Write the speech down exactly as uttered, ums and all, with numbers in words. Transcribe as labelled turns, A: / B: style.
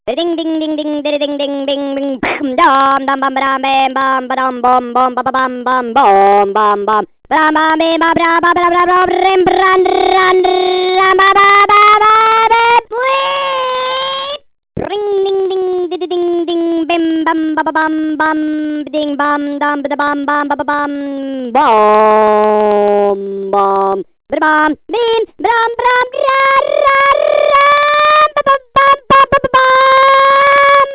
A: Ding ding ding ding ding ding ding ding ding dum dum bum bam bam bam bum bum bum bum bum bum bum bum bum bam bam bam bam bam bam bam bam rim ran ran ram ba ba ba ba ba ring ding ding ding ding ding bim bam ba ba bam bam ding bam dum ba bam bam ba ba bam bum bum ba bam bin bam bam ra ra ra ba ba bam ba ba